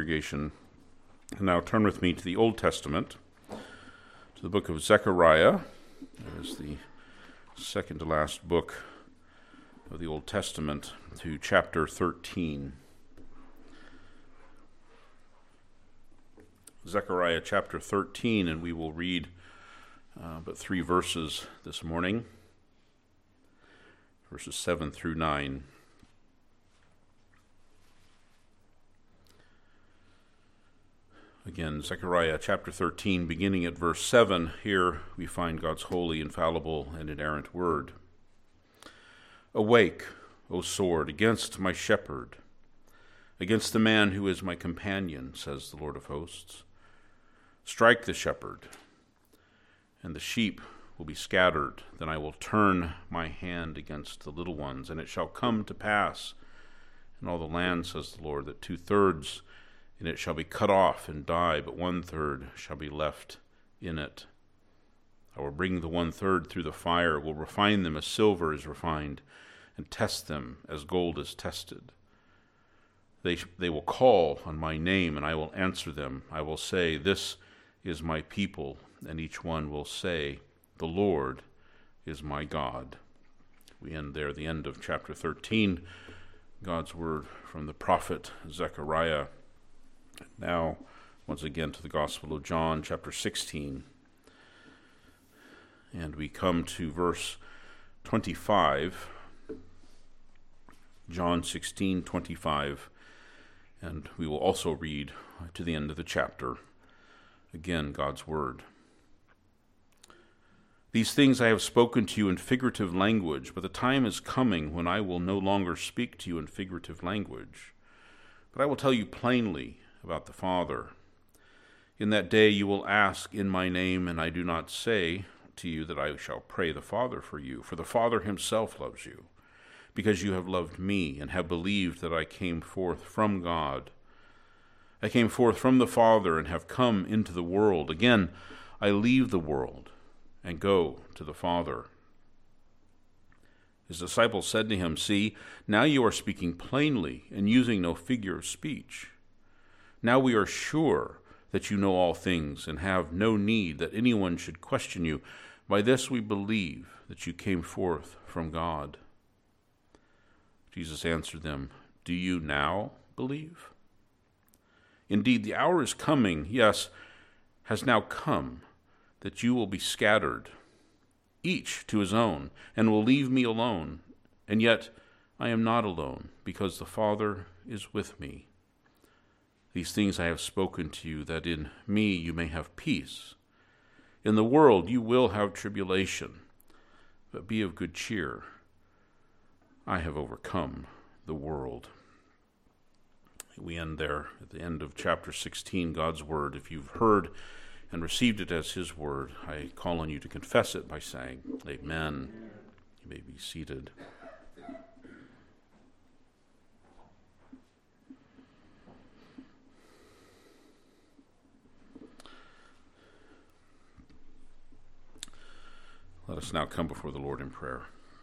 congregation, now turn with me to the Old Testament, to the book of Zechariah. That is the second to last book of the Old Testament, to chapter 13. Zechariah chapter 13, and we will read but 3 verses this morning, verses 7 through 9. Again, Zechariah chapter 13, beginning at verse 7, here we find God's holy, infallible, and inerrant word. Awake, O sword, against my shepherd, against the man who is my companion, says the Lord of hosts. Strike the shepherd, and the sheep will be scattered. Then I will turn my hand against the little ones, and it shall come to pass in all the land, says the Lord, that 2/3 in it shall be cut off and die, but 1/3 shall be left in it. I will bring the 1/3 through the fire, will refine them as silver is refined, and test them as gold is tested. They will call on my name, and I will answer them. I will say, this is my people, and each one will say, the Lord is my God. We end there, the end of chapter 13, God's word from the prophet Zechariah. Now, once again, to the Gospel of John, chapter 16. And we come to verse 25, John 16:25, and we will also read to the end of the chapter. Again, God's word. These things I have spoken to you in figurative language, but the time is coming when I will no longer speak to you in figurative language, but I will tell you plainly about the Father. In that day you will ask in my name, and I do not say to you that I shall pray the Father for you, for the Father himself loves you, because you have loved me and have believed that I came forth from God. I came forth from the Father and have come into the world. Again, I leave the world and go to the Father. His disciples said to him, see, now you are speaking plainly and using no figure of speech. Now we are sure that you know all things and have no need that anyone should question you. By this we believe that you came forth from God. Jesus answered them, do you now believe? Indeed, the hour is coming, yes, has now come, that you will be scattered, each to his own, and will leave me alone. And yet I am not alone, because the Father is with me. These things I have spoken to you, that in me you may have peace. In the world you will have tribulation, but be of good cheer. I have overcome the world. We end there at the end of chapter 16, God's word. If you've heard and received it as his word, I call on you to confess it by saying, Amen. You may be seated. Let us now come before the Lord in prayer.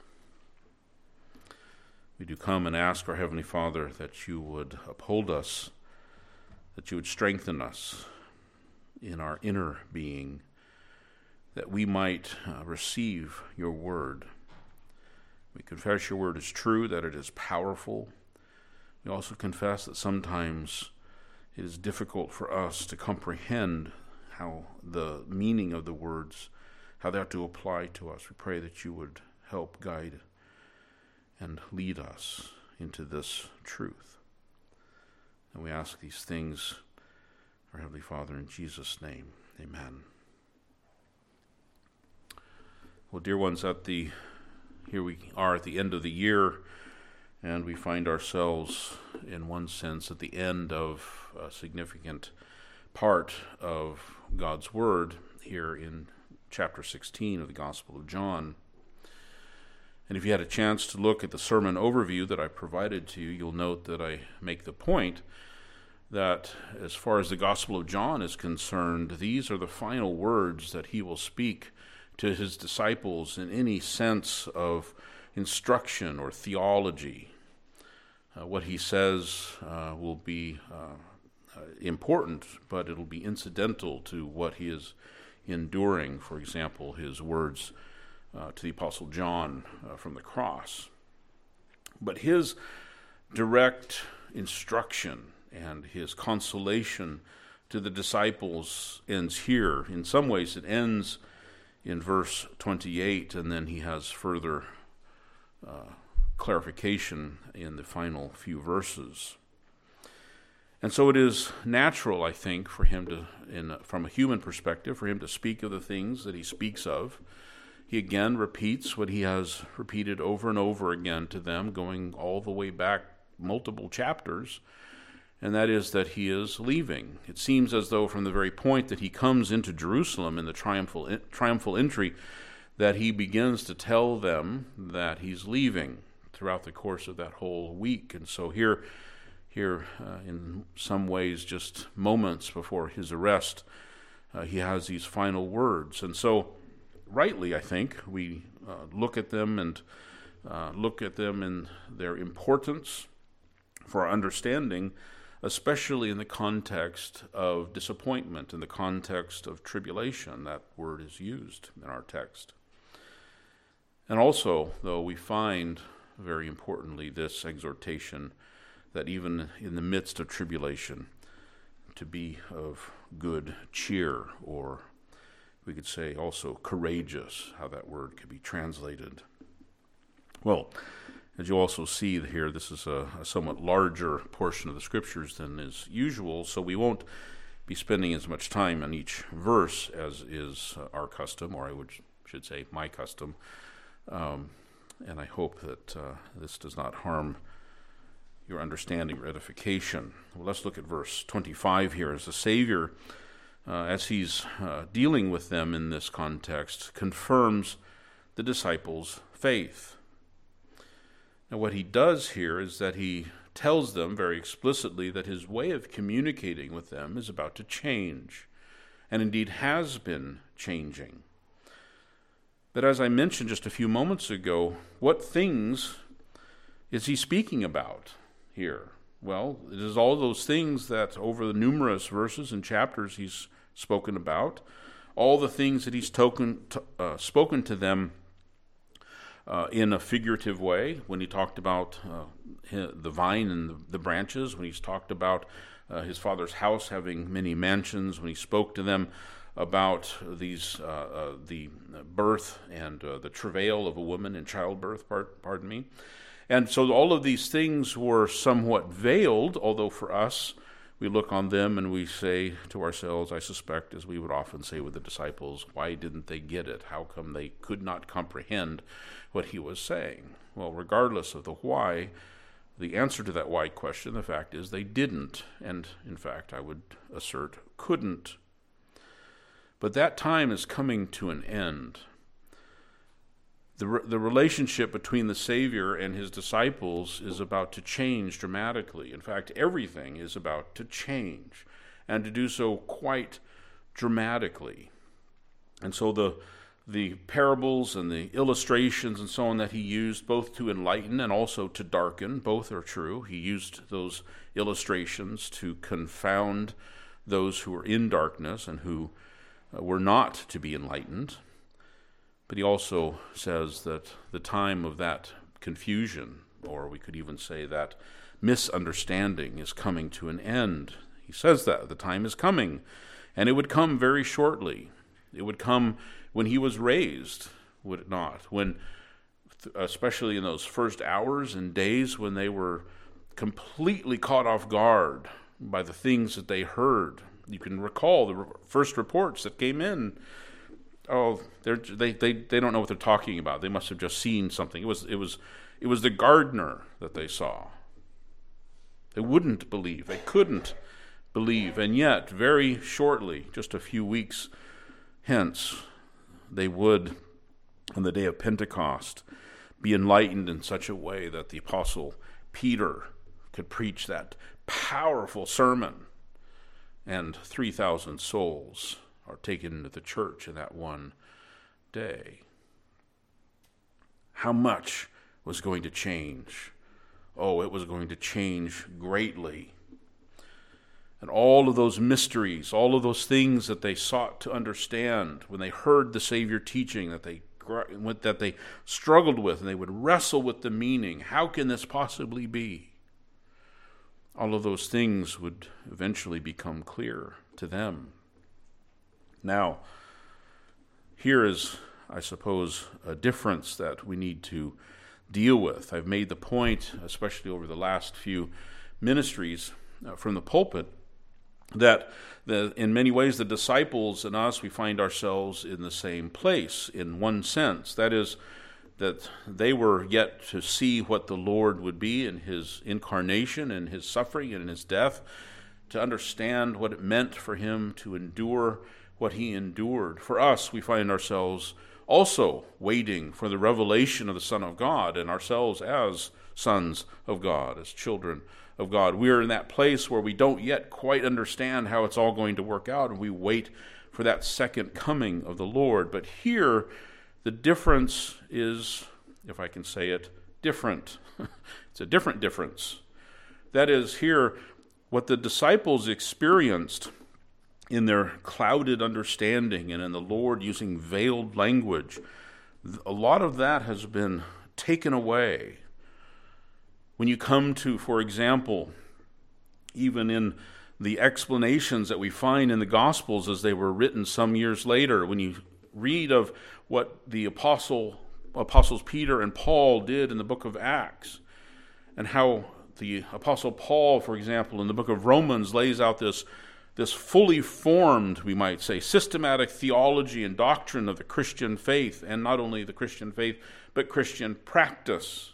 We do come and ask our Heavenly Father that you would uphold us, that you would strengthen us in our inner being, that we might receive your word. We confess your word is true, that it is powerful. We also confess that sometimes it is difficult for us to comprehend how the meaning of the words, how they have to apply to us. We pray that you would help guide and lead us into this truth. And we ask these things, our Heavenly Father, in Jesus' name. Amen. Well, dear ones, here we are at the end of the year, and we find ourselves, in one sense, at the end of a significant part of God's Word here in chapter 16 of the Gospel of John. And if you had a chance to look at the sermon overview that I provided to you, you'll note that I make the point that as far as the Gospel of John is concerned, these are the final words that he will speak to his disciples in any sense of instruction or theology. What he says will be important, but it'll be incidental to what he is enduring. For example, his words to the Apostle John from the cross. But his direct instruction and his consolation to the disciples ends here. In some ways, it ends in verse 28, and then he has further clarification in the final few verses. And so it is natural, I think, for him to, from a human perspective, for him to speak of the things that he speaks of. He again repeats what he has repeated over and over again to them, going all the way back multiple chapters, and that is that he is leaving. It seems as though from the very point that he comes into Jerusalem in the triumphal entry, that he begins to tell them that he's leaving throughout the course of that whole week. And so here in some ways, just moments before his arrest, he has these final words. And so rightly, I think, we look at them and look at them in their importance for our understanding, especially in the context of disappointment, in the context of tribulation. That word is used in our text. And also, though, we find, very importantly, this exhortation that even in the midst of tribulation, to be of good cheer, or we could say also courageous, how that word could be translated. Well, as you also see here, this is a somewhat larger portion of the Scriptures than is usual, so we won't be spending as much time on each verse as is our custom, or I should say my custom. And I hope that this does not harm your understanding or edification. Well, let's look at verse 25 here. As the Savior, as he's dealing with them in this context, confirms the disciples' faith. Now, what he does here is that he tells them very explicitly that his way of communicating with them is about to change, and indeed has been changing. But as I mentioned just a few moments ago, what things is he speaking about here? Well, it is all those things that over the numerous verses and chapters he's spoken about, all the things that he's spoken to them in a figurative way, when he talked about the vine and the branches, when he's talked about his Father's house having many mansions, when he spoke to them about these the birth and the travail of a woman in childbirth, pardon me. And so all of these things were somewhat veiled, although for us, we look on them and we say to ourselves, I suspect, as we would often say with the disciples, why didn't they get it? How come they could not comprehend what he was saying? Well, regardless of the why, the answer to that why question, the fact is they didn't, and in fact, I would assert, couldn't. But that time is coming to an end. The relationship between the Savior and his disciples is about to change dramatically. In fact, everything is about to change, and to do so quite dramatically. And so the parables and the illustrations and so on that he used, both to enlighten and also to darken, both are true. He used those illustrations to confound those who were in darkness and who were not to be enlightened. But he also says that the time of that confusion, or we could even say that misunderstanding, is coming to an end. He says that the time is coming, and it would come very shortly. It would come when he was raised, would it not? When, especially in those first hours and days when they were completely caught off guard by the things that they heard. You can recall the first reports that came in. Oh, they don't know what they're talking about. They must have just seen something. It was the gardener that they saw. They wouldn't believe. They couldn't believe. And yet, very shortly, just a few weeks hence, they would, on the day of Pentecost, be enlightened in such a way that the Apostle Peter could preach that powerful sermon, and 3,000 souls are taken into the church in that one day. How much was going to change? Oh, it was going to change greatly. And all of those mysteries, all of those things that they sought to understand when they heard the Savior teaching, that they struggled with, and they would wrestle with the meaning. How can this possibly be? All of those things would eventually become clear to them. Now, here is, I suppose, a difference that we need to deal with. I've made the point, especially over the last few ministries from the pulpit, that in many ways the disciples and us, we find ourselves in the same place in one sense. That is, that they were yet to see what the Lord would be in his incarnation and his suffering and in his death, to understand what it meant for him to endure what he endured. For us, we find ourselves also waiting for the revelation of the Son of God, and ourselves as sons of God, as children of God. We are in that place where we don't yet quite understand how it's all going to work out, and we wait for that second coming of the Lord. But here, the difference is, if I can say it, different. It's a different difference. That is, here, what the disciples experienced in their clouded understanding and in the Lord using veiled language, a lot of that has been taken away. When you come to, for example, even in the explanations that we find in the Gospels as they were written some years later, when you read of what the apostles Peter and Paul did in the book of Acts, and how the apostle Paul, for example, in the book of Romans lays out this fully formed, we might say, systematic theology and doctrine of the Christian faith, and not only the Christian faith, but Christian practice.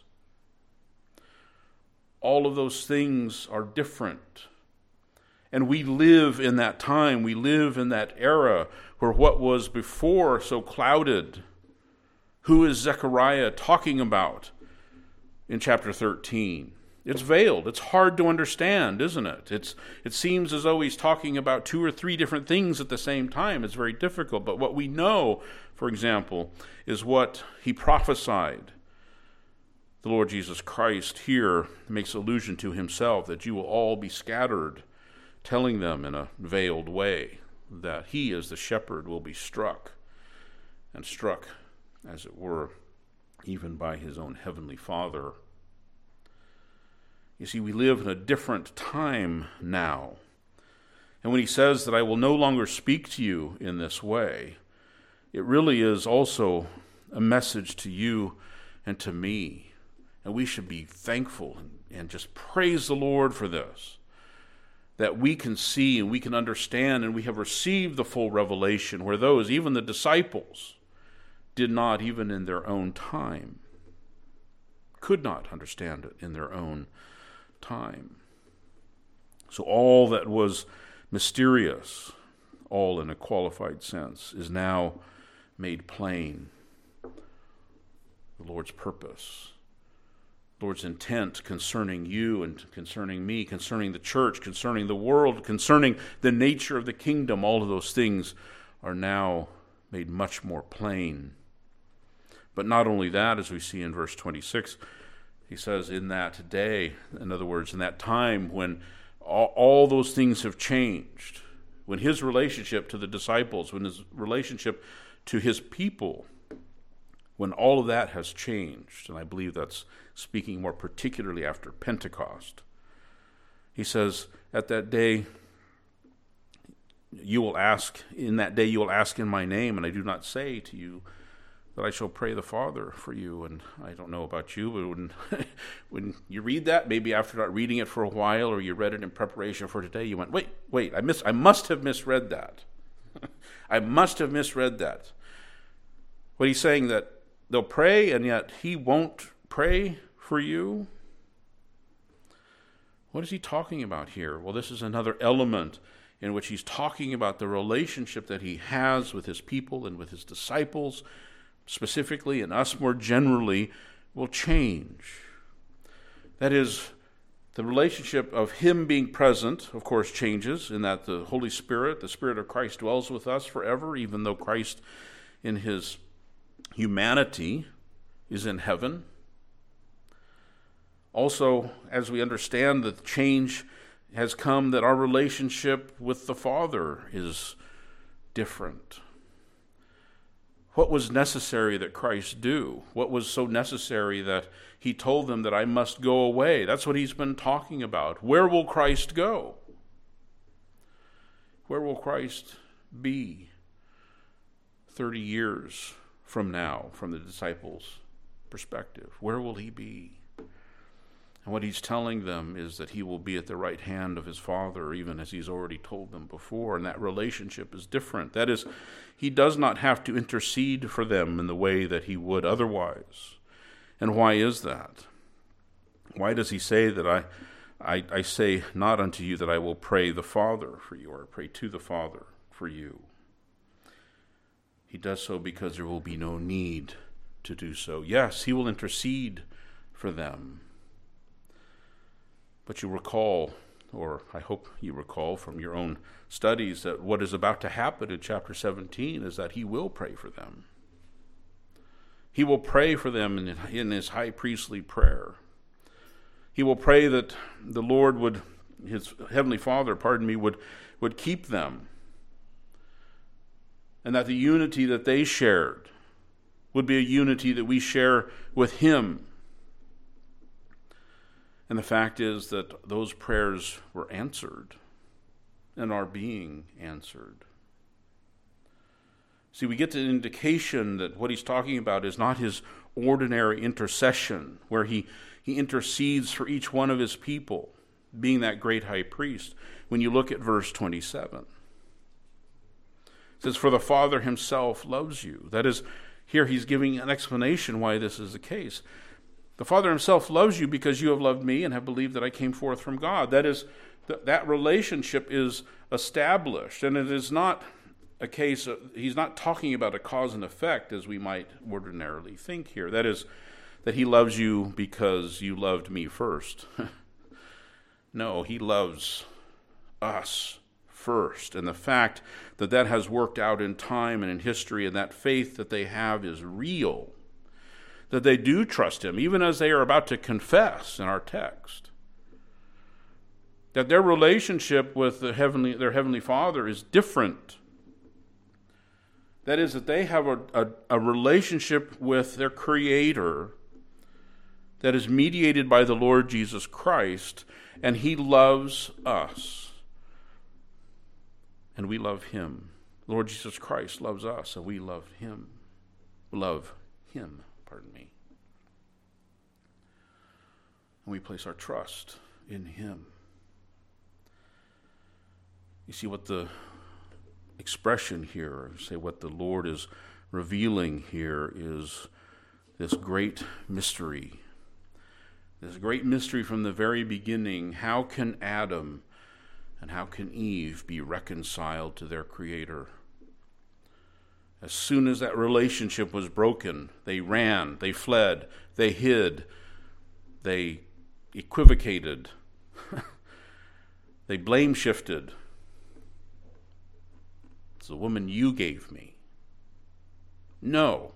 All of those things are different. And we live in that time, we live in that era where what was before so clouded. Who is Zechariah talking about in chapter 13? It's veiled. It's hard to understand, isn't it? It seems as though he's talking about two or three different things at the same time. It's very difficult. But what we know, for example, is what he prophesied. The Lord Jesus Christ here makes allusion to himself, that you will all be scattered, telling them in a veiled way that he as the shepherd will be struck, and struck, as it were, even by his own heavenly Father. You see, we live in a different time now. And when he says that I will no longer speak to you in this way, it really is also a message to you and to me. And we should be thankful and just praise the Lord for this, that we can see and we can understand and we have received the full revelation, where those, even the disciples, did not, even in their own time, could not understand it in their own time. So all that was mysterious, all in a qualified sense, is now made plain. The Lord's purpose, Lord's intent concerning you and concerning me, concerning the church, concerning the world, concerning the nature of the kingdom, all of those things are now made much more plain. But not only that, as we see in verse 26, he says, in that day, in other words, in that time when all those things have changed, when his relationship to the disciples, when his relationship to his people, when all of that has changed, and I believe that's speaking more particularly after Pentecost, he says, at that day, you will ask, in that day you will ask in my name, and I do not say to you that I shall pray the Father for you. And I don't know about you, but when you read that, maybe after not reading it for a while, or you read it in preparation for today, you went, wait, I must have misread that. I must have misread that. What he's saying, that they'll pray and yet he won't pray for you? What is he talking about here? Well, this is another element in which he's talking about the relationship that he has with his people and with his disciples, specifically, and us more generally, will change. That is, the relationship of him being present, of course, changes in that the Holy Spirit, the Spirit of Christ, dwells with us forever, even though Christ in his humanity is in heaven. Also, as we understand the change has come that our relationship with the Father is different. What was necessary that Christ do? What was so necessary that he told them that I must go away? That's what he's been talking about. Where will Christ go? Where will Christ be 30 years from now, from the disciples' perspective? Where will he be? And what he's telling them is that he will be at the right hand of his Father, even as he's already told them before. And that relationship is different. That is, he does not have to intercede for them in the way that he would otherwise. And why is that? Why does he say that I say not unto you that I will pray the Father for you, or pray to the Father for you? He does so because there will be no need to do so. Yes, he will intercede for them. But you recall, or I hope you recall from your own studies, that what is about to happen in chapter 17 is that he will pray for them. He will pray for them in his high priestly prayer. He will pray that the Lord would, his heavenly Father, would keep them. And that the unity that they shared would be a unity that we share with him. And the fact is that those prayers were answered and are being answered. See, we get an indication that what he's talking about is not his ordinary intercession, where he intercedes for each one of his people, being that great high priest. When you look at verse 27, it says, "For the Father himself loves you." That is, here he's giving an explanation why this is the case. The Father himself loves you because you have loved me and have believed that I came forth from God. That is, that relationship is established, and it is not a case of, he's not talking about a cause and effect as we might ordinarily think here. That is, that he loves you because you loved me first. No, he loves us first. And the fact that that has worked out in time and in history, and that faith that they have is real, that they do trust him, even as they are about to confess in our text, that their relationship with their heavenly Father is different. That is, that they have a relationship with their Creator that is mediated by the Lord Jesus Christ, and he loves us, and we love him. Lord Jesus Christ loves us, and we love him. And we place our trust in him. You see what the expression here, or say what the Lord is revealing here, is this great mystery. This great mystery from the very beginning. How can Adam and how can Eve be reconciled to their Creator? As soon as that relationship was broken, they ran, they fled, they hid, they equivocated, they blame shifted. It's the woman you gave me. No.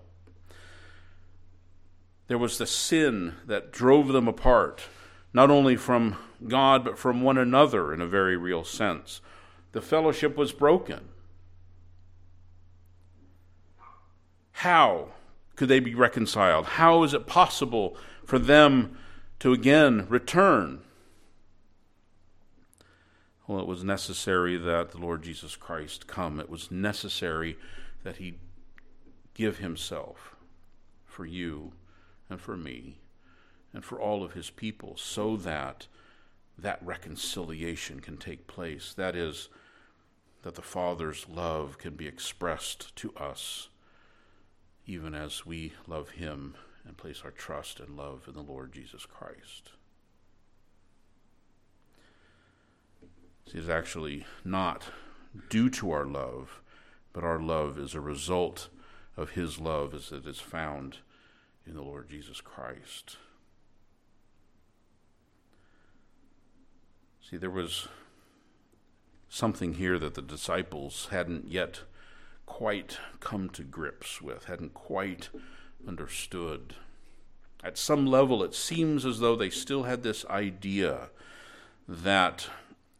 There was the sin that drove them apart, not only from God, but from one another in a very real sense. The fellowship was broken. How could they be reconciled? How is it possible for them to again return? Well, it was necessary that the Lord Jesus Christ come. It was necessary that he give himself for you and for me and for all of his people, so that that reconciliation can take place. That is, that the Father's love can be expressed to us, even as we love him and place our trust and love in the Lord Jesus Christ. It is actually not due to our love, but our love is a result of his love as it is found in the Lord Jesus Christ. See, there was something here that the disciples hadn't yet quite come to grips with, hadn't quite understood. At some level, it seems as though they still had this idea that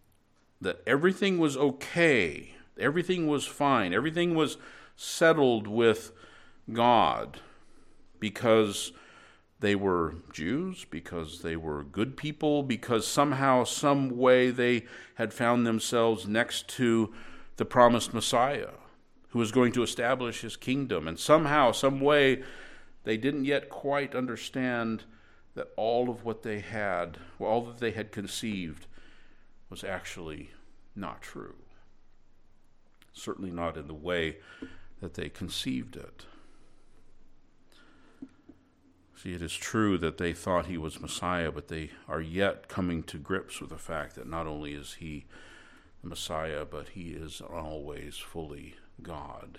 that everything was okay, everything was fine, everything was settled with God because they were Jews, because they were good people, because somehow, some way they had found themselves next to the promised Messiah who was going to establish his kingdom. And somehow, some way, they didn't yet quite understand that all of what they had, all that they had conceived, was actually not true. Certainly not in the way that they conceived it. See, it is true that they thought he was Messiah, but they are yet coming to grips with the fact that not only is he the Messiah, but he is always fully God.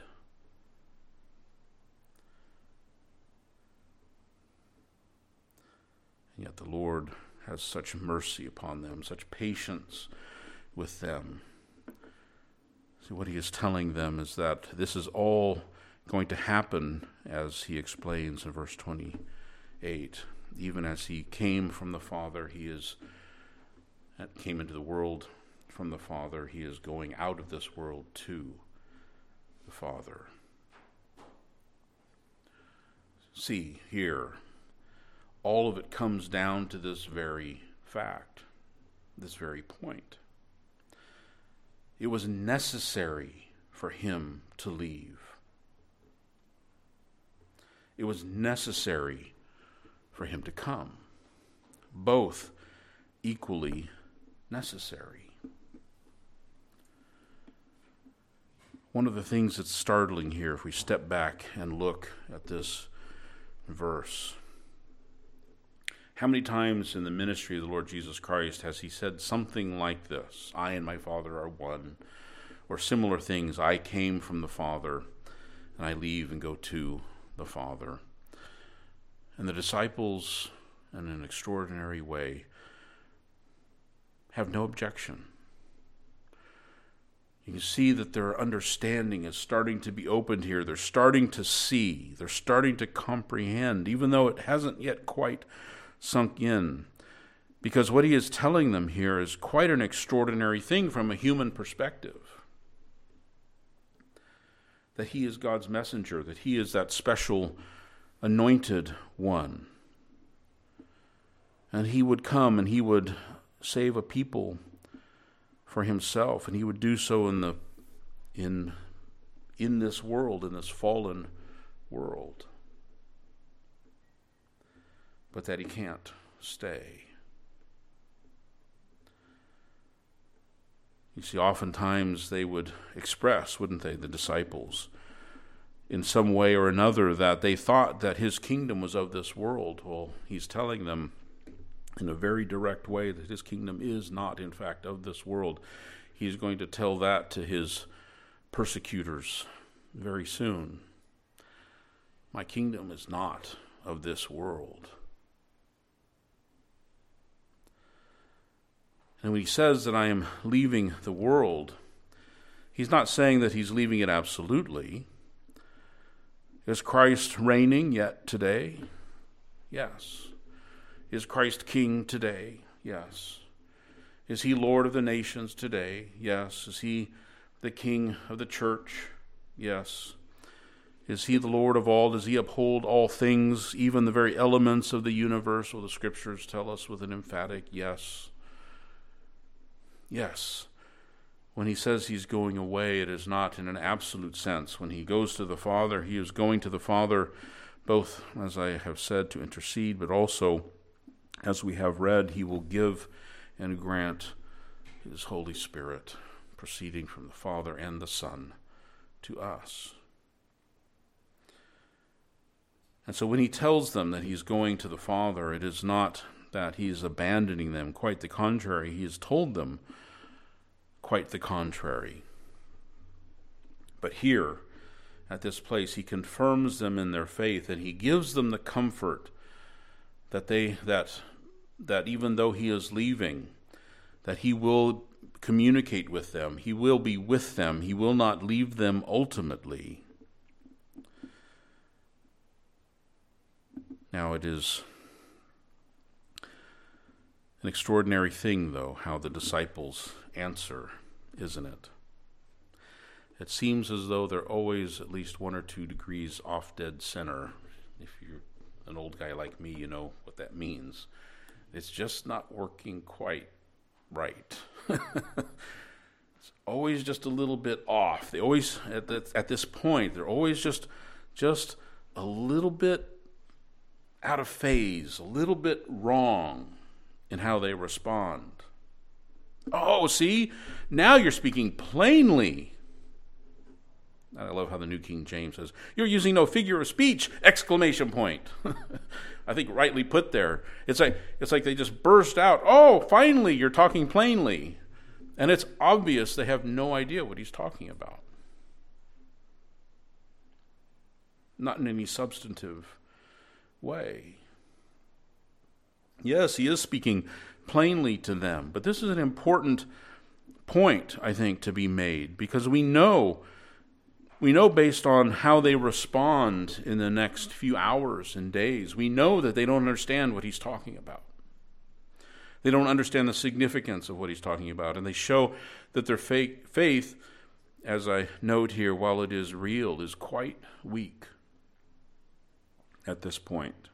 And yet the Lord has such mercy upon them, such patience with them. See, what he is telling them is that this is all going to happen, as he explains in verse 28. Even as he came from the Father, came into the world from the Father, he is going out of this world to the Father. See, here, all of it comes down to this very fact, this very point. It was necessary for him to leave. It was necessary for him to come. Both equally necessary. One of the things that's startling here, if we step back and look at this verse, how many times in the ministry of the Lord Jesus Christ has he said something like this? I and my Father are one. Or similar things. I came from the Father, and I leave and go to the Father. And the disciples, in an extraordinary way, have no objection. You can see that their understanding is starting to be opened here. They're starting to see. They're starting to comprehend, even though it hasn't yet quite sunk in. Because what he is telling them here is quite an extraordinary thing from a human perspective. That he is God's messenger, that he is that special anointed one. And he would come and he would save a people for himself, and he would do so in this world, in this fallen world. But that he can't stay. You see, oftentimes they would express, wouldn't they, the disciples, in some way or another, that they thought that his kingdom was of this world. Well, he's telling them in a very direct way that his kingdom is not, in fact, of this world. He's going to tell that to his persecutors very soon. My kingdom is not of this world. And when he says that I am leaving the world, he's not saying that he's leaving it absolutely. Is Christ reigning yet today? Yes. Is Christ king today? Yes. Is he Lord of the nations today? Yes. Is he the king of the church? Yes. Is he the Lord of all? Does he uphold all things, even the very elements of the universe? Well, the scriptures tell us with an emphatic yes. Yes. When he says he's going away, it is not in an absolute sense. When he goes to the Father, he is going to the Father, both, as I have said, to intercede, but also, as we have read, he will give and grant his Holy Spirit, proceeding from the Father and the Son, to us. And so when he tells them that he's going to the Father, it is not that he is abandoning them. Quite the contrary. He has told them quite the contrary. But here, at this place, he confirms them in their faith, and he gives them the comfort that that even though he is leaving, that he will communicate with them. He will be with them. He will not leave them ultimately. Now it is An extraordinary thing, though, how the disciples answer, isn't it? It seems as though they're always at least 1 or 2 degrees off dead center. If you're an old guy like me, you know what that means. It's just not working quite right. It's always just a little bit off. They always, at this point, they're always just a little bit out of phase, a little bit wrong in how they respond. Oh, see, now you're speaking plainly. And I love how the New King James says, "You're using no figure of speech!" Exclamation point. I think rightly put there. It's like they just burst out, "Oh, finally, you're talking plainly." And it's obvious they have no idea what he's talking about. Not in any substantive way. Yes, he is speaking plainly to them, but this is an important point, I think, to be made, because we know based on how they respond in the next few hours and days, we know that they don't understand what he's talking about. They don't understand the significance of what he's talking about, and they show that their faith, as I note here, while it is real, is quite weak at this point.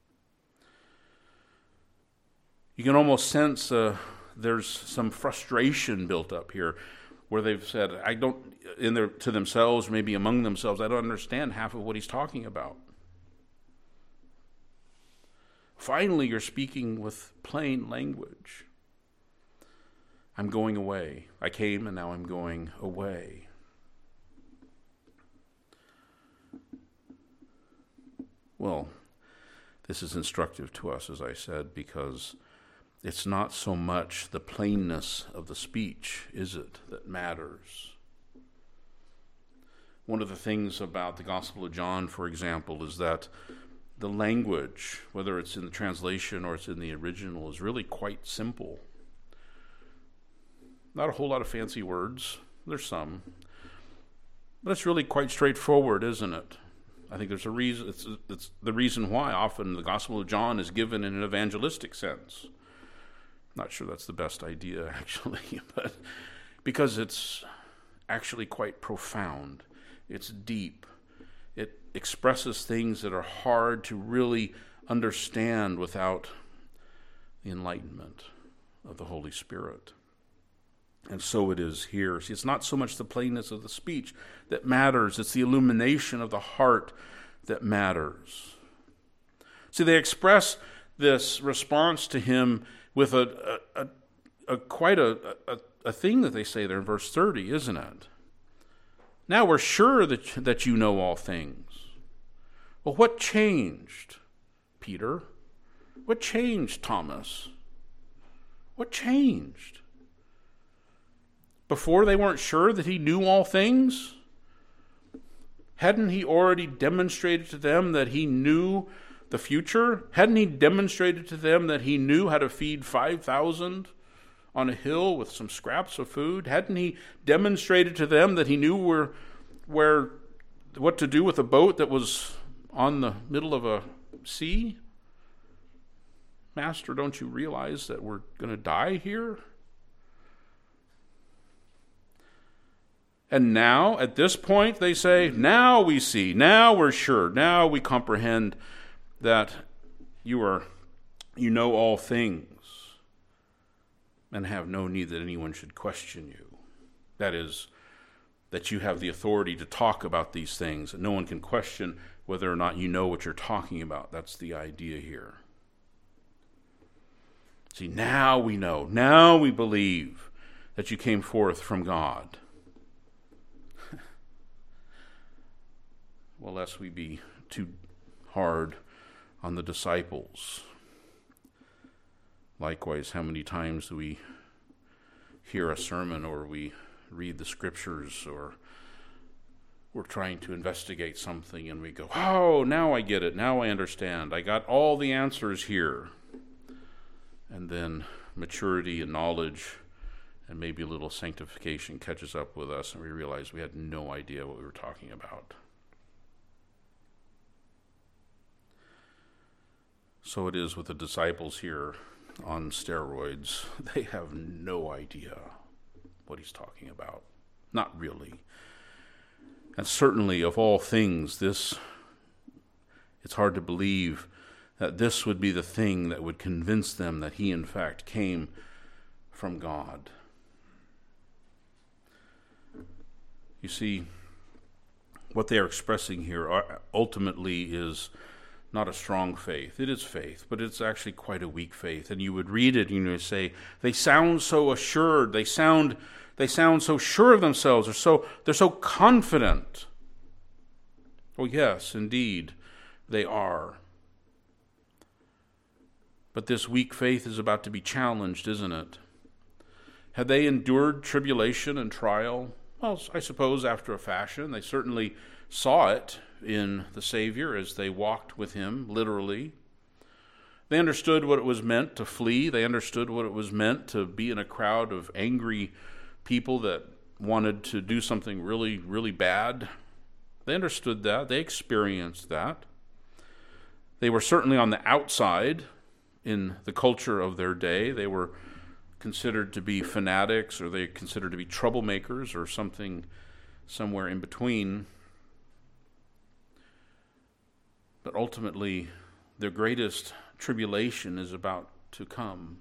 You can almost sense there's some frustration built up here, where they've said, to themselves, maybe among themselves, I don't understand half of what he's talking about. Finally, you're speaking with plain language. I'm going away. I came and now I'm going away. Well, this is instructive to us, as I said, because it's not so much the plainness of the speech, is it, that matters. One of the things about the Gospel of John, for example, is that the language, whether it's in the translation or it's in the original, is really quite simple. Not a whole lot of fancy words. There's some. But it's really quite straightforward, isn't it? I think there's a reason. It's the reason why often the Gospel of John is given in an evangelistic sense. Not sure that's the best idea, actually, but because it's actually quite profound. It's deep. It expresses things that are hard to really understand without the enlightenment of the Holy Spirit. And so it is here. See, it's not so much the plainness of the speech that matters. It's the illumination of the heart that matters. See, they express this response to him with quite a thing that they say there in verse 30, isn't it? Now we're sure that you know all things. Well, what changed, Peter? What changed, Thomas? What changed? Before they weren't sure that he knew all things? Hadn't he already demonstrated to them that he knew the future? Hadn't he demonstrated to them that he knew how to feed 5,000 on a hill with some scraps of food? Hadn't he demonstrated to them that he knew what to do with a boat that was on the middle of a sea? Master, don't you realize that we're going to die here? And now, at this point, they say, now we see, now we're sure, now we comprehend that you know all things and have no need that anyone should question you. That is, that you have the authority to talk about these things, and no one can question whether or not you know what you're talking about. That's the idea here. See, now we know, now we believe that you came forth from God. Well, lest we be too hard on the disciples. Likewise, how many times do we hear a sermon or we read the scriptures or we're trying to investigate something and we go, oh, now I get it, now I understand, I got all the answers here. And then maturity and knowledge and maybe a little sanctification catches up with us and we realize we had no idea what we were talking about. So it is with the disciples here on steroids. They have no idea what he's talking about. Not really. And certainly, of all things, it's hard to believe that this would be the thing that would convince them that he, in fact, came from God. You see, what they are expressing here ultimately is not a strong faith. It is faith, but it's actually quite a weak faith. And you would read it and you would say, they sound so assured. They sound so sure of themselves. They're so confident. Well, yes, indeed, they are. But this weak faith is about to be challenged, isn't it? Had they endured tribulation and trial? Well, I suppose after a fashion. They certainly saw it in the Savior as they walked with him, literally. They understood what it was meant to flee. They understood what it was meant to be in a crowd of angry people that wanted to do something really, really bad. They understood that. They experienced that. They were certainly on the outside in the culture of their day. They were considered to be fanatics, or they considered to be troublemakers, or something somewhere in between. But ultimately, their greatest tribulation is about to come.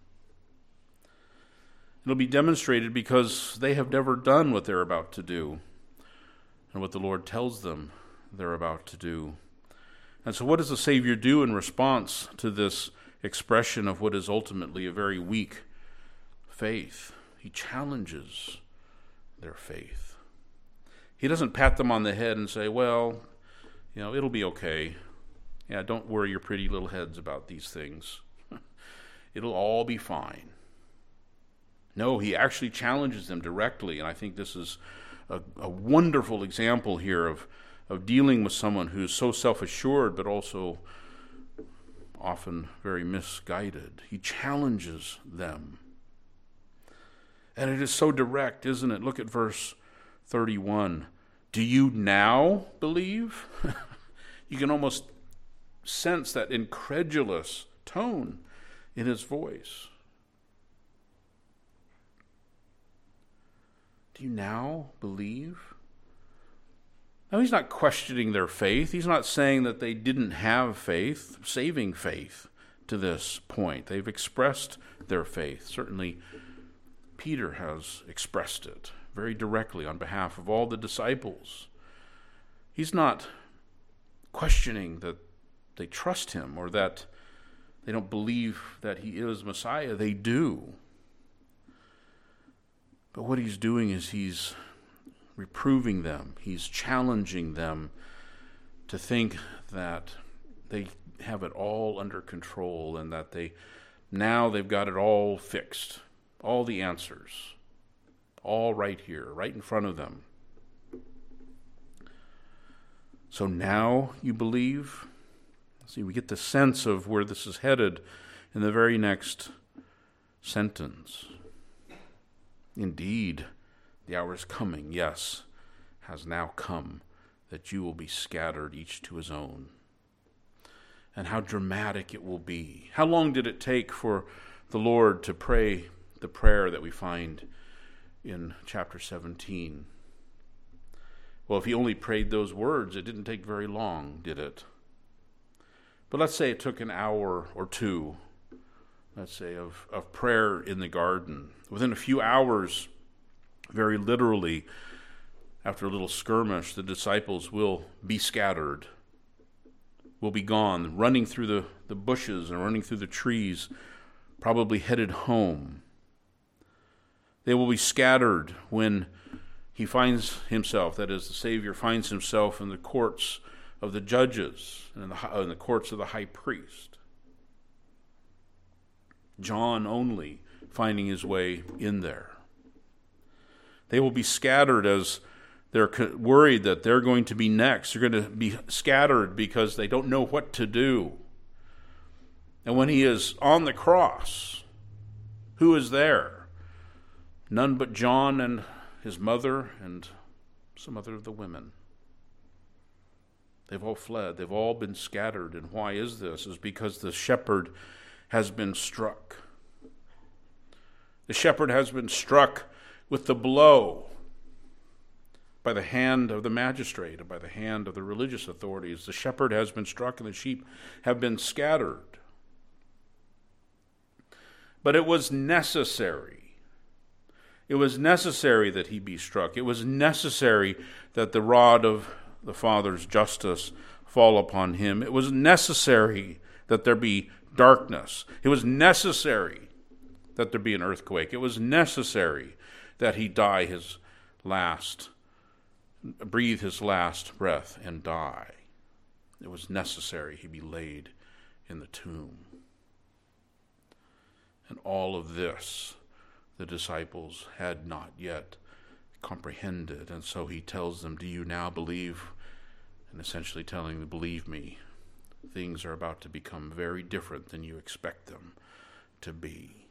It'll be demonstrated because they have never done what they're about to do and what the Lord tells them they're about to do. And so what does the Savior do in response to this expression of what is ultimately a very weak faith? He challenges their faith. He doesn't pat them on the head and say, well, it'll be okay. Yeah, don't worry your pretty little heads about these things. It'll all be fine. No, he actually challenges them directly, and I think this is a wonderful example here of dealing with someone who's so self-assured but also often very misguided. He challenges them. And it is so direct, isn't it? Look at verse 31. Do you now believe? You can almost sense that incredulous tone in his voice. Do you now believe? Now, he's not questioning their faith. He's not saying that they didn't have faith, saving faith to this point. They've expressed their faith. Certainly, Peter has expressed it very directly on behalf of all the disciples. He's not questioning that they trust him or that they don't believe that he is Messiah. They do. But what he's doing is he's reproving them. He's challenging them to think that they have it all under control and that they've got it all fixed. All the answers. All right here, right in front of them. So now you believe? See, we get the sense of where this is headed in the very next sentence. Indeed, the hour is coming, yes, has now come, that you will be scattered, each to his own. And how dramatic it will be. How long did it take for the Lord to pray the prayer that we find in chapter 17? Well, if he only prayed those words, it didn't take very long, did it? But let's say it took an hour or two, let's say, of prayer in the garden. Within a few hours, very literally, after a little skirmish, the disciples will be scattered, will be gone, running through the bushes and running through the trees, probably headed home. They will be scattered when he finds himself, that is, the Savior finds himself in the courts of the judges and in the courts of the high priest. John only finding his way in there. They will be scattered as they're worried that they're going to be next. They're going to be scattered because they don't know what to do. And when he is on the cross, who is there? None but John and his mother and some other of the women. They've all fled. They've all been scattered. And why is this? It's because the shepherd has been struck. The shepherd has been struck with the blow by the hand of the magistrate and by the hand of the religious authorities. The shepherd has been struck and the sheep have been scattered. But it was necessary. It was necessary that he be struck. It was necessary that the rod of the Father's justice fall upon him. It was necessary that there be darkness. It was necessary that there be an earthquake. It was necessary that he breathe his last breath and die. It was necessary he be laid in the tomb. And all of this the disciples had not yet comprehended. And so he tells them, do you now believe? And essentially telling them, believe me, things are about to become very different than you expect them to be.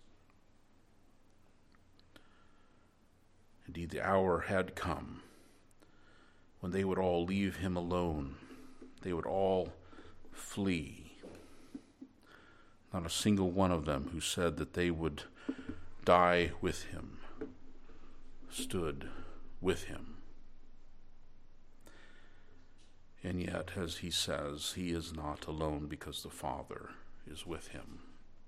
Indeed, the hour had come when they would all leave him alone. They would all flee. Not a single one of them who said that they would die with him stood with him. And yet, as he says, he is not alone because the Father is with him.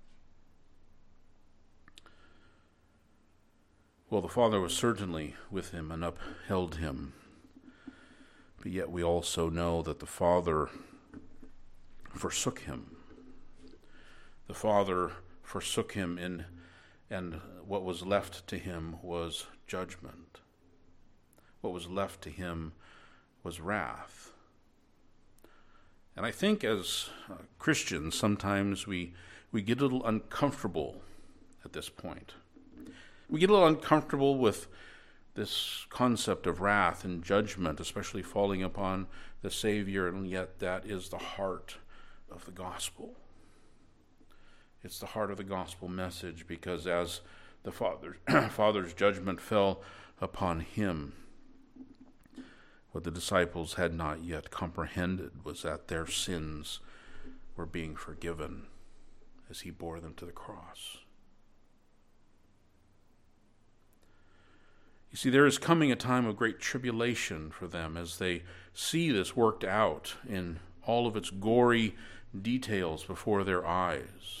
Well, the Father was certainly with him and upheld him. But yet we also know that the Father forsook him. The Father forsook him, and what was left to him was judgment. What was left to him was wrath. And I think as Christians, sometimes we get a little uncomfortable at this point. We get a little uncomfortable with this concept of wrath and judgment, especially falling upon the Savior, and yet that is the heart of the gospel. It's the heart of the gospel message, because as the Father's judgment fell upon him, what the disciples had not yet comprehended was that their sins were being forgiven as he bore them to the cross. You see, there is coming a time of great tribulation for them as they see this worked out in all of its gory details before their eyes.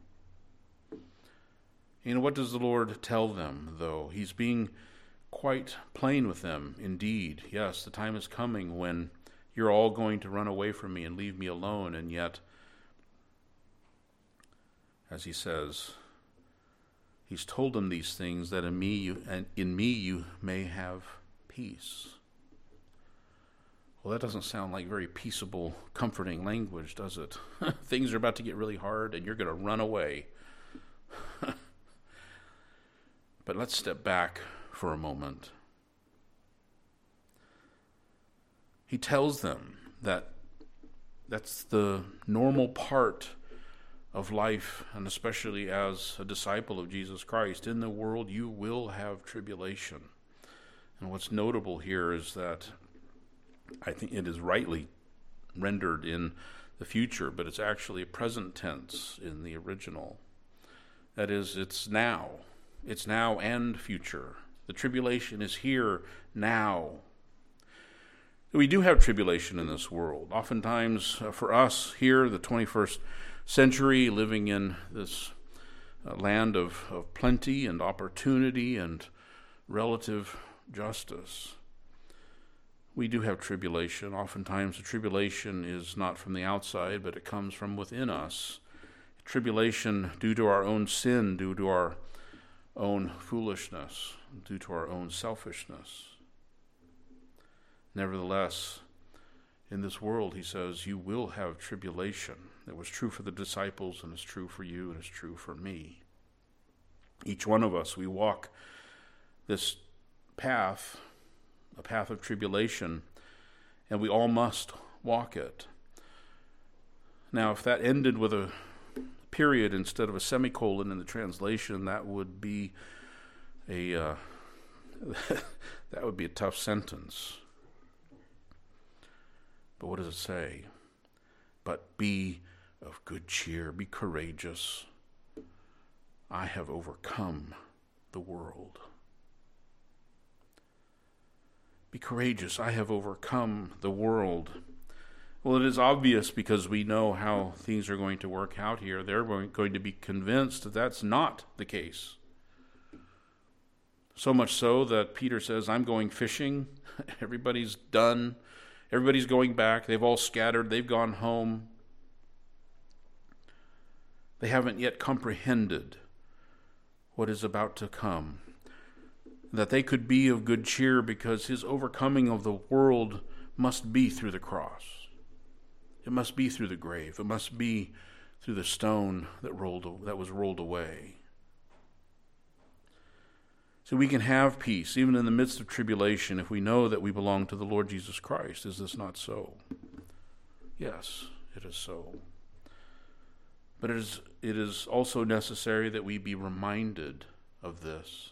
And what does the Lord tell them, though? He's being quite plain with them. Indeed, yes, the time is coming when you're all going to run away from me and leave me alone, and yet, as he says, he's told them these things that in me you may have peace. Well, that doesn't sound like very peaceable, comforting language, does it? Things are about to get really hard and you're going to run away. But let's step back for a moment. He tells them that that's the normal part of life, and especially as a disciple of Jesus Christ. In the world you will have tribulation. And what's notable here is that I think it is rightly rendered in the future, but it's actually a present tense in the original. That is, it's now. It's now and future. The tribulation is here now. We do have tribulation in this world. Oftentimes, for us here, the 21st century, living in this land of plenty and opportunity and relative justice, we do have tribulation. Oftentimes, the tribulation is not from the outside, but it comes from within us. Tribulation due to our own sin, due to our own foolishness, due to our own selfishness. Nevertheless, in this world, he says, you will have tribulation. It was true for the disciples, and it's true for you, and it's true for me. Each one of us, we walk this path, a path of tribulation, and we all must walk it. Now, if that ended with a period instead of a semicolon in the translation, that would be a tough sentence. But what does it say? But be of good cheer, be courageous, I have overcome the world. Be courageous. I have overcome the world. Well, it is obvious because we know how things are going to work out here. They're going to be convinced that that's not the case. So much so that Peter says, I'm going fishing. Everybody's done. Everybody's going back. They've all scattered. They've gone home. They haven't yet comprehended what is about to come. That they could be of good cheer because his overcoming of the world must be through the cross. It must be through the grave. It must be through the stone that was rolled away. So we can have peace even in the midst of tribulation if we know that we belong to the Lord Jesus Christ. Is this not so? Yes, it is so. But it is also necessary that we be reminded of this.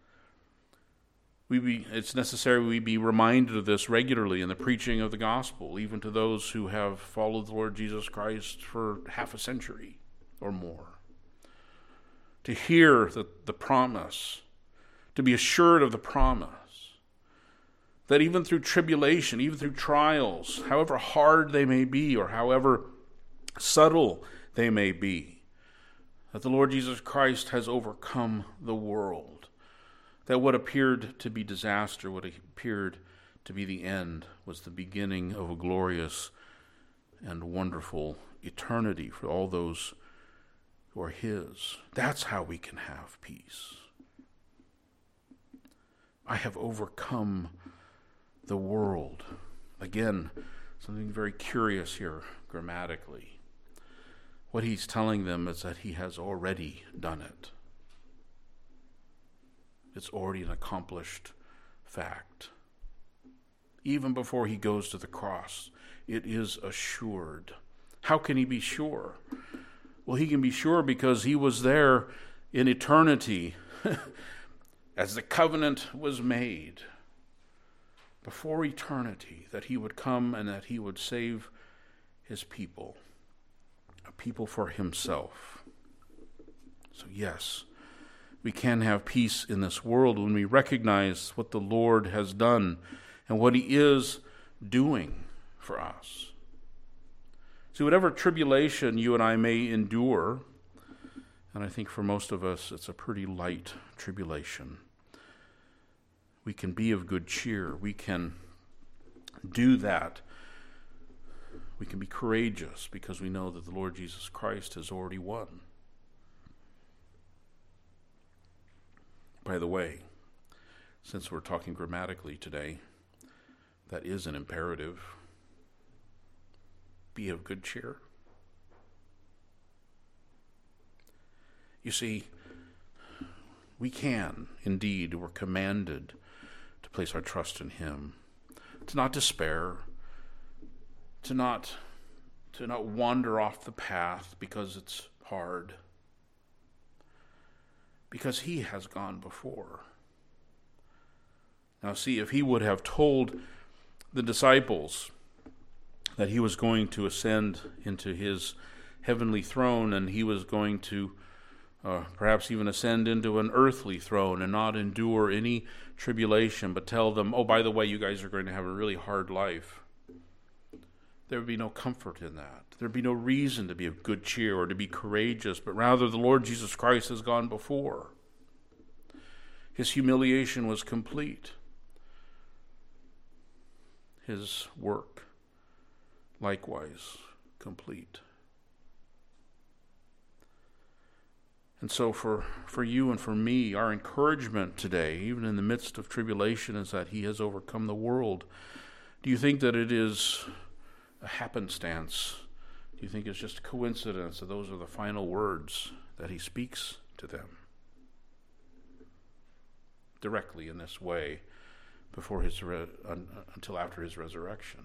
It's necessary we be reminded of this regularly in the preaching of the gospel, even to those who have followed the Lord Jesus Christ for half a century or more. To hear the promise, to be assured of the promise, that even through tribulation, even through trials, however hard they may be or however subtle they may be, that the Lord Jesus Christ has overcome the world. That what appeared to be disaster, what appeared to be the end, was the beginning of a glorious and wonderful eternity for all those who are his. That's how we can have peace. I have overcome the world. Again, something very curious here grammatically. What he's telling them is that he has already done it. It's already an accomplished fact. Even before he goes to the cross, it is assured. How can he be sure? Well, he can be sure because he was there in eternity as the covenant was made. Before eternity, that he would come and that he would save his people, a people for himself. So yes, we can have peace in this world when we recognize what the Lord has done and what he is doing for us. See, whatever tribulation you and I may endure, and I think for most of us it's a pretty light tribulation, we can be of good cheer. We can do that. We can be courageous because we know that the Lord Jesus Christ has already won. By the way, since we're talking grammatically today, that is an imperative. Be of good cheer. You see, we can, indeed, we're commanded to place our trust in him, to not despair, to not wander off the path because it's hard, because he has gone before. Now see, if he would have told the disciples that he was going to ascend into his heavenly throne and he was going to perhaps even ascend into an earthly throne and not endure any tribulation, but tell them, oh, by the way, you guys are going to have a really hard life, there would be no comfort in that. There would be no reason to be of good cheer or to be courageous, but rather the Lord Jesus Christ has gone before. His humiliation was complete. His work, likewise, complete. And so for you and for me, our encouragement today, even in the midst of tribulation, is that he has overcome the world. Do you think that it is a happenstance? Do you think it's just a coincidence that those are the final words that he speaks to them directly in this way before until after his resurrection?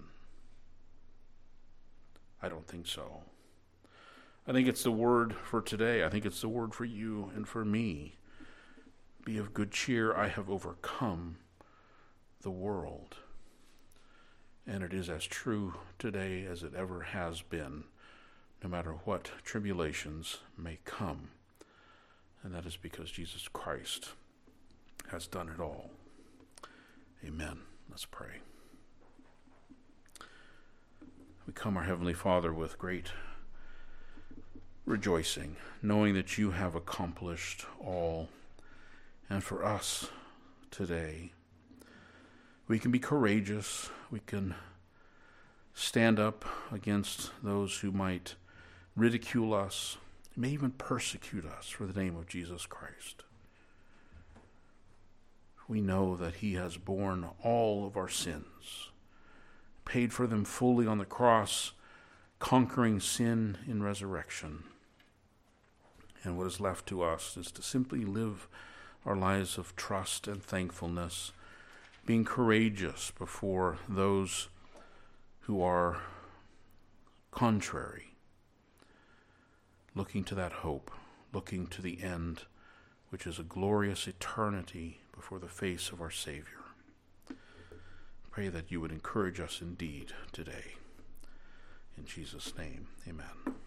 I don't think so. I think it's the word for today. I think it's the word for you and for me. Be of good cheer. I have overcome the world. And it is as true today as it ever has been, no matter what tribulations may come And that is because Jesus Christ has done it all. Amen. Let's pray. We come, our Heavenly Father, with great rejoicing, knowing that you have accomplished all. And for us today, we can be courageous. We can stand up against those who might ridicule us, may even persecute us for the name of Jesus Christ. We know that he has borne all of our sins, paid for them fully on the cross, conquering sin in resurrection. And what is left to us is to simply live our lives of trust and thankfulness, being courageous before those who are contrary, looking to that hope, looking to the end, which is a glorious eternity before the face of our Savior. Pray that you would encourage us indeed today. In Jesus' name, amen.